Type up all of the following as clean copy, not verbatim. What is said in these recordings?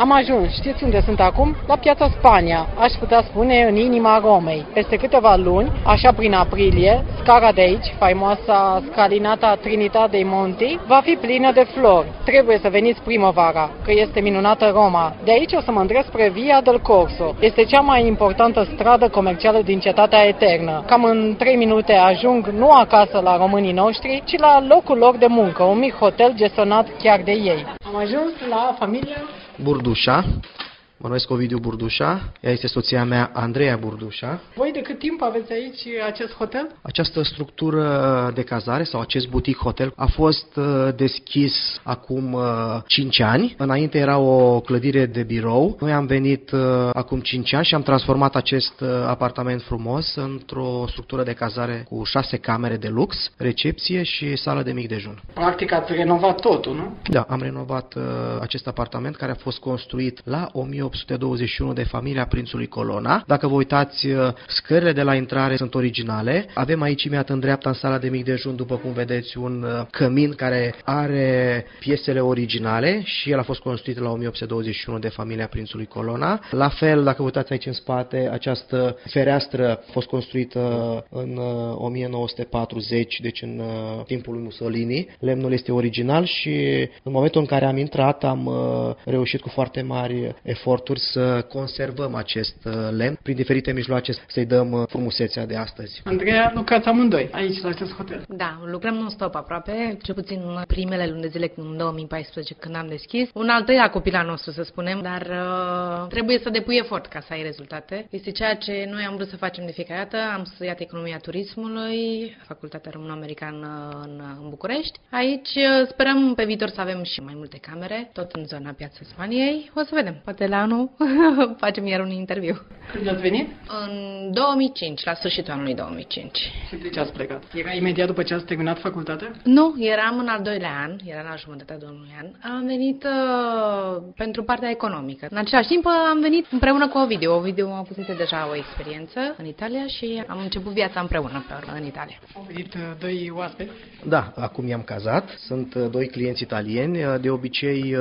Am ajuns, știți unde sunt acum? La Piața Spania, aș putea spune în inima Romei. Peste câteva luni, așa prin aprilie, scara de aici, faimoasa scalinata Trinità Monti, va fi plină de flori. Trebuie să veniți primăvara, că este minunată Roma. De aici o să mă îndrept spre Via del Corso. Este cea mai importantă stradă comercială din Cetatea Eternă. Cam în 3 minute ajung nu acasă la românii noștri, ci la locul lor de muncă, un mic hotel gestionat chiar de ei. Am ajuns la familia Burdușa. Mă numesc Ovidiu Burdușa, ea este soția mea, Andreea Burdușa. Voi de cât timp aveți aici acest hotel? Această structură de cazare sau acest butic hotel a fost deschis acum 5 ani. Înainte era o clădire de birou. Noi am venit acum 5 ani și am transformat acest apartament frumos într-o structură de cazare cu 6 camere de lux, recepție și sală de mic dejun. Practic ați renovat totul, nu? Da, am renovat acest apartament care a fost construit la 1821 de familia prințului Colonna. Dacă vă uitați, scările de la intrare sunt originale. Avem aici, imediat în dreapta, în sala de mic dejun, după cum vedeți, un cămin care are piesele originale și el a fost construit la 1821 de familia prințului Colonna. La fel, dacă vă uitați aici în spate, această fereastră a fost construită în 1940, deci în timpul lui Mussolini. Lemnul este original și în momentul în care am intrat am reușit cu foarte mari eforturi să conservăm acest lemn prin diferite mijloace să-i dăm frumusețea de astăzi. Andreea, lucrați amândoi aici la acest hotel? Da, lucrăm non-stop aproape, cel puțin în primele luni de zile în 2014 când am deschis. Un al treilea copil al nostru, să spunem, dar trebuie să depui efort ca să ai rezultate. Este ceea ce noi am vrut să facem de fiecare dată. Am studiat economia turismului, Facultatea Româno-Americană în București. Aici sperăm pe viitor să avem și mai multe camere, tot în zona Piața Spaniei. O să vedem, poate la anul facem iar un interviu. Când ați venit? În 2005, la sfârșitul anului 2005. Și de ce ați plecat? Era imediat după ce ați terminat facultatea? Nu, eram în al doilea an, eram la jumătatea domnului an. Am venit pentru partea economică. În același timp am venit împreună cu Ovidiu. Ovidiu a avut deja o experiență în Italia și am început viața împreună în Italia. Au venit doi oaspeți? Da, acum i-am cazat. Sunt doi clienți italieni. De obicei,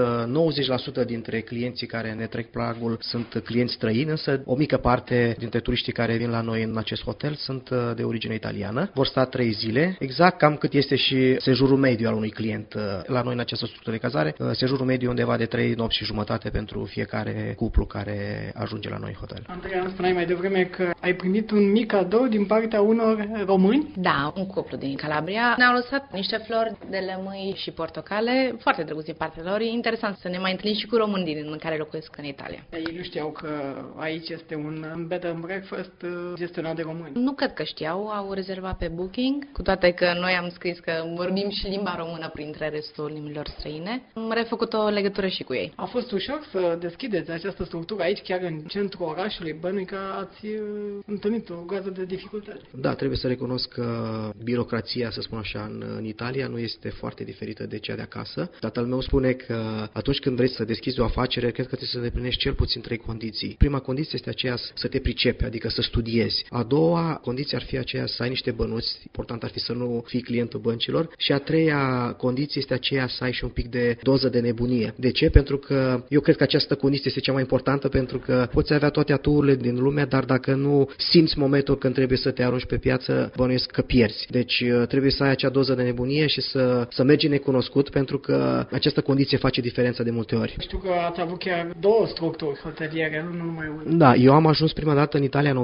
90% dintre clienții care ne trec pragul sunt clienți străini, însă o mică parte dintre turiștii care vin la noi în acest hotel sunt de origine italiană. Vor sta 3 zile, exact cam cât este și sejurul mediu al unui client la noi în această structură de cazare. Sejurul mediu undeva de 3 nopți și jumătate pentru fiecare cuplu care ajunge la noi în hotel. Andreea, spuneai mai devreme că ai primit un mic cadou din partea unor români? Da, un cuplu din Calabria. Ne-au lăsat niște flori de lămâi și portocale, foarte drăguț din partea lor. E interesant să ne mai întâlnim și cu români din care locuiesc în Italia. Ei nu știau că aici este un bed and breakfast gestionat de români. Nu cred că știau, au rezervat pe Booking, cu toate că noi am scris că vorbim și limba română printre restul limbilor străine. Am refăcut o legătură și cu ei. A fost ușor să deschideți această structură aici, chiar în centrul orașului, bănuiesc că ați întâlnit o groază de dificultăți. Da, trebuie să recunosc că birocrația, să spun așa, în Italia nu este foarte diferită de cea de acasă. Tatăl meu spune că atunci când vrei să deschizi o afacere, cred că trebuie să îndeplinești cel puțin 3 condiții. Prima condiție este aceea să te pricepi, adică să studiezi. A doua condiție ar fi aceea să ai niște bănuți, important ar fi să nu fii clientul băncilor. Și a treia condiție este aceea să ai și un pic de doză de nebunie. De ce? Pentru că eu cred că această condiție este cea mai importantă, pentru că poți avea toate aturile din lume, dar dacă nu simți momentul când trebuie să te arunci pe piață, bănuiesc că pierzi. Deci trebuie să ai acea doză de nebunie și să mergi necunoscut, pentru că această condiție face diferența de multe ori. Știu că ați avut chiar 2 structuri hoteliere, nu numai una. Da, eu am ajuns prima dată în Italia în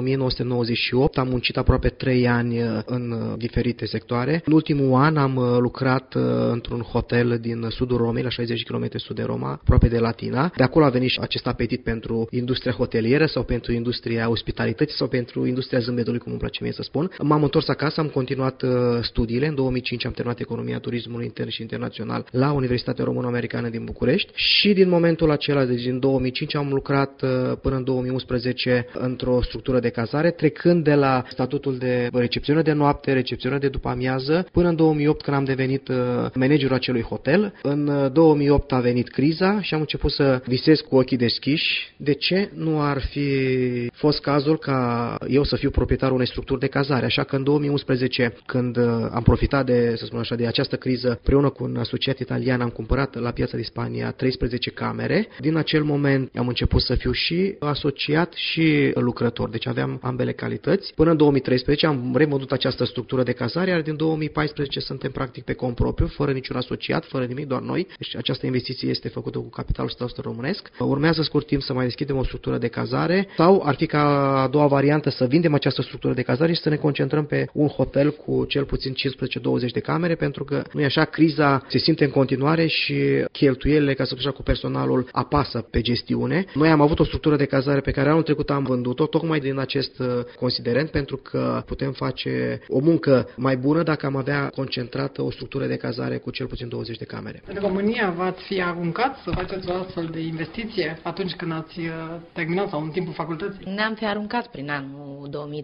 1998, am muncit aproape 3 ani în diferite sectoare. În ultimul an am lucrat într-un hotel din sudul Romei, la 60 km sud de Roma, aproape de Latina. De acolo a venit și acest apetit pentru industria hotelieră sau pentru industria ospitalității sau pentru industria zâmbetului, cum îmi place mie să spun. M-am întors acasă, am continuat studiile. În 2005 am terminat economia turismului intern și internațional la Universitatea Româno-Americană din București și din momentul acela, deci din 2005, am lucrat până în 2011 2013 într-o structură de cazare, trecând de la statutul de recepționer de noapte, recepționer de după amiază, până în 2008 când am devenit managerul acelui hotel. În 2008 a venit criza și am început să visez cu ochii deschiși de ce nu ar fi fost cazul ca eu să fiu proprietarul unei structuri de cazare. Așa că în 2011, când am profitat de, să spun așa, de această criză, împreună cu un asociat italian am cumpărat la Piața din Spania 13 camere. Din acel moment am început să fiu și asociat și lucrător, deci aveam ambele calități. Până în 2013 am remodut această structură de cazare, iar din 2014 suntem practic pe cont propriu, fără niciun asociat, fără nimic, doar noi. Deci această investiție este făcută cu capitalul 100% românesc. Urmează scurt timp să mai deschidem o structură de cazare sau ar fi ca a doua variantă să vindem această structură de cazare și să ne concentrăm pe un hotel cu cel puțin 15-20 de camere, pentru că nu e așa, criza se simte în continuare și cheltuielile, ca să spun așa, cu personalul apasă pe gestiune. Noi am avut o structură de cazare pe care anul trecut am vândut-o tocmai din acest considerent, pentru că putem face o muncă mai bună dacă am avea concentrată o structură de cazare cu cel puțin 20 de camere. În România v-ați fi aruncat să faceți o astfel de investiție atunci când ați terminat sau în timpul facultății? Ne-am fi aruncat prin anul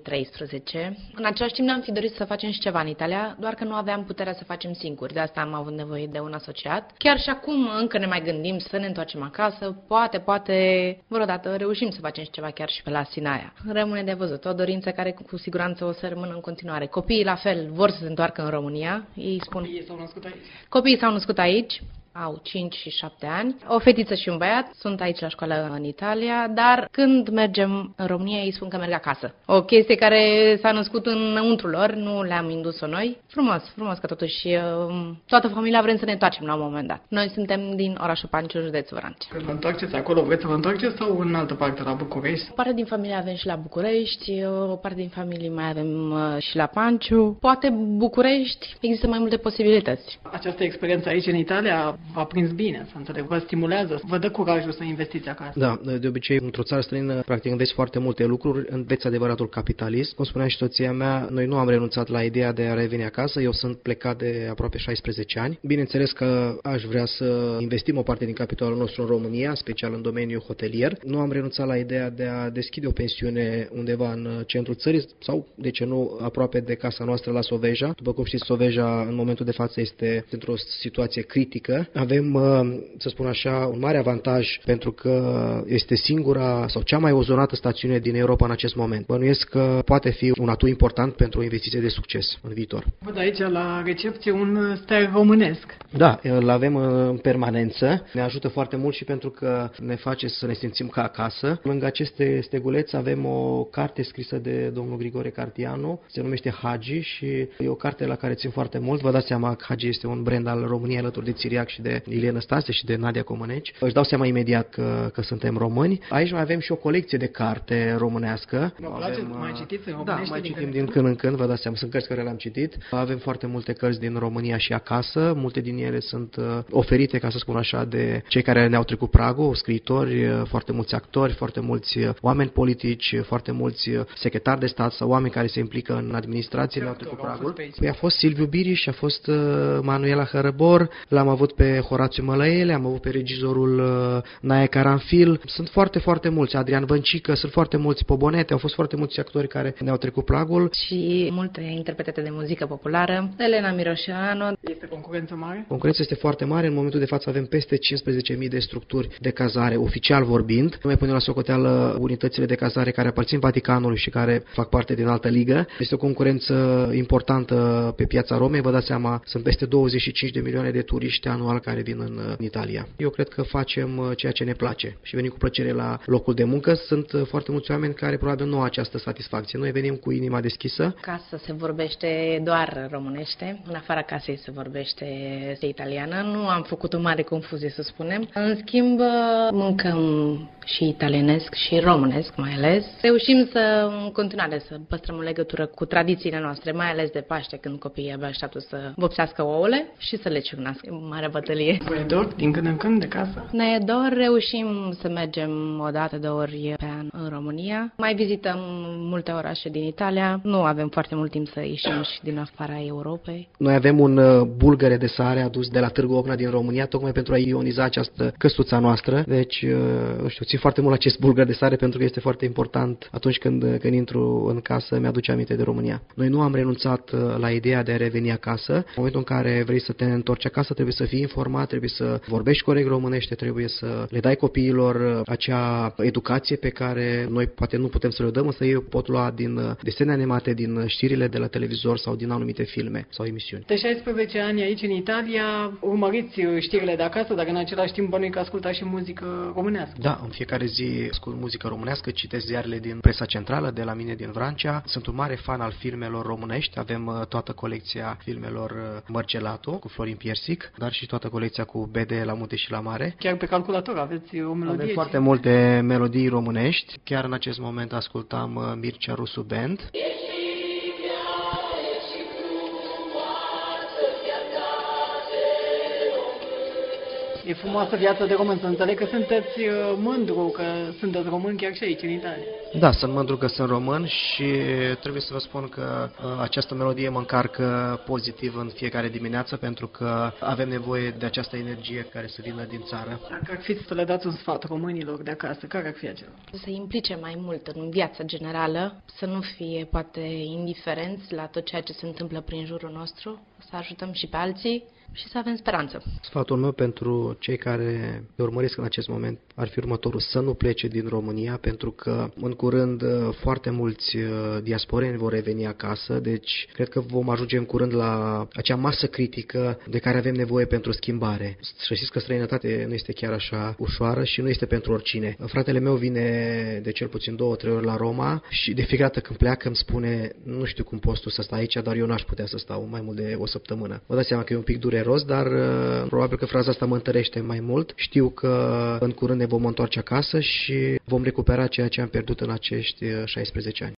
2013. În același timp ne-am fi dorit să facem și ceva în Italia, doar că nu aveam puterea să facem singuri. De asta am avut nevoie de un asociat. Chiar și acum încă ne mai gândim să ne întoarcem acasă. Poate vreodată reușim să facem și ceva chiar și pe la Sinaia. Rămâne de văzut. O dorință care cu siguranță o să rămână în continuare. Copiii la fel vor să se întoarcă în România. Ei spun... Copiii s-au născut aici. Copiii s-au născut aici. Au 5 și 7 ani. O fetiță și un băiat sunt aici la școală în Italia, dar când mergem în România ei spun că merg acasă. O chestie care s-a născut înăuntru lor, nu le-am indus-o noi. Frumos că totuși toată familia vrem să ne întoarcem la un moment dat. Noi suntem din orașul Panciu, județul Vrancea. Când vă întoarceți acolo, vreți să vă întoarceți sau în altă parte, la București? O parte din familie avem și la București, o parte din familie mai avem și la Panciu. Poate București, există mai multe posibilități. Această experiență aici în Italia v-a prins bine, să înțeleg, vă stimulează, vă dă curajul să investiți acasă. Da, de obicei, într-o țară străină, practic, înveți foarte multe lucruri, înveți adevăratul capitalism. Cum spunea și soția mea, noi nu am renunțat la ideea de a reveni acasă, eu sunt plecat de aproape 16 ani. Bineînțeles că aș vrea să investim o parte din capitalul nostru în România, special în domeniul hotelier. Nu am renunțat la ideea de a deschide o pensiune undeva în centrul țării sau, de ce nu, aproape de casa noastră la Soveja. După cum știți, Soveja în momentul de față este într-o situație critică. Avem, să spun așa, un mare avantaj pentru că este singura sau cea mai ozonată stațiune din Europa în acest moment. Bănuiesc că poate fi un atu important pentru o investiție de succes în viitor. Văd aici la recepție un stel românesc. Da, îl avem în permanență. Ne ajută foarte mult și pentru că ne face să ne simțim ca acasă. Lângă aceste steguleți avem o carte scrisă de domnul Grigore Cartianu, se numește Hagi și e o carte la care țin foarte mult. Vă dați seama că Hagi este un brand al României alături de Țiriac și de Ilie Năstase și de Nadia Comăneci. Își dau seama imediat că suntem români. Aici mai avem și o colecție de carte românească. Vă place? Mai citiți în românește? Da, mai citim din când în când, vă dați seama, sunt cărți care le-am citit. Avem foarte multe cărți din România și acasă, multe din ele sunt oferite, ca să spun așa, de cei care ne-au trecut pragul, scriitori, foarte mulți actori, foarte mulți oameni politici, foarte mulți secretari de stat sau oameni care se implică în administrație, ne-au trecut pragul. Păi a fost Silviu Biriș, a fost Manuela Hărăbor, l-am avut pe Horațiu Mălăele, am avut pe regizorul Nae Caranfil, sunt foarte mulți, Adrian Văncică, sunt foarte mulți, Pobonete, au fost foarte mulți actori care ne-au trecut pragul. Și multe interpretate de muzică populară, Elena Miroșanu. Este concurență mare? Concurența este foarte mare, în momentul de față avem peste 15.000 de structuri de cazare, oficial vorbind. Nu mai punem la socoteală unitățile de cazare care aparțin Vaticanului și care fac parte din altă ligă. Este o concurență importantă pe piața Romei, vă dați seama, sunt peste 25 de milioane de turiști anual care vin în Italia. Eu cred că facem ceea ce ne place și venim cu plăcere la locul de muncă. Sunt foarte mulți oameni care probabil nu au această satisfacție. Noi venim cu inima deschisă. Casă se vorbește doar românește, în afara casei se vorbește italiană. Nu am făcut o mare confuzie, să spunem. În schimb, mâncăm și italienesc și românesc mai ales. Reușim să, în continuare, să păstrăm o legătură cu tradițiile noastre, mai ales de Paște, când copiii abia așteaptă să vopsească ouăle și să le ciucnească. Mare vă atelier. Vă e dor din când în când de casă? Ne e dor, reușim să mergem o dată, 2 ori pe an în România. Mai vizităm multe orașe din Italia. Nu avem foarte mult timp să ieșim și din afara Europei. Noi avem un bulgăre de sare adus de la Târgu Ocna din România, tocmai pentru a ioniza această căsuța noastră. Deci, nu știu, țin foarte mult acest bulgăre de sare pentru că este foarte important atunci când intru în casă, mi-aduce aminte de România. Noi nu am renunțat la ideea de a reveni acasă. În momentul în care vrei să te întorci acasă, trebuie să fii informat, trebuie să vorbești corect românește, trebuie să le dai copiilor acea educație pe care noi poate nu putem să le dăm, însă ei pot lua din desene animate, din știrile de la televizor sau din anumite filme sau emisiuni. De 16 ani aici în Italia urmăriți știrile de acasă, dar în același timp bănuiesc că ascultați și muzică românească. Da, în fiecare zi ascult muzică românească, citesc ziarele din presa centrală de la mine din Vrancea. Sunt un mare fan al filmelor românești, avem toată colecția filmelor Mărgelato cu Florin Piersic, dar și toată colecția cu BD la Munte și la Mare. Chiar pe calculator aveți o melodie? Avem foarte multe melodii românești. Chiar în acest moment ascultam Mircea Rusu Band. E frumoasă viața de român, să înțeleg că sunteți mândru că sunteți român chiar și aici în Italia. Da, sunt mândru că sunt român și trebuie să vă spun că această melodie mă încarcă pozitiv în fiecare dimineață pentru că avem nevoie de această energie care să vină din țară. Dacă ar fi să le dați un sfat românilor de acasă, care ar fi acela? Să se implice mai mult în viața generală, să nu fie poate indiferenți la tot ceea ce se întâmplă prin jurul nostru, să ajutăm și pe alții și să avem speranță. Sfatul meu pentru cei care urmăresc în acest moment ar fi următorul: să nu plece din România, pentru că în curând foarte mulți diasporeni vor reveni acasă, deci cred că vom ajunge în curând la acea masă critică de care avem nevoie pentru schimbare. Să știți că străinătate nu este chiar așa ușoară și nu este pentru oricine. Fratele meu vine de cel puțin 2-3 ori la Roma și de fiecare dată când pleacă îmi spune: nu știu cum poți tu să stai aici, dar eu n-aș putea să stau mai mult de o săptămână. Vă dați seama că e un pic dureros, dar probabil că fraza asta mă întărește mai mult. Știu că în curând ne vom întoarce acasă și vom recupera ceea ce am pierdut în acești 16 ani.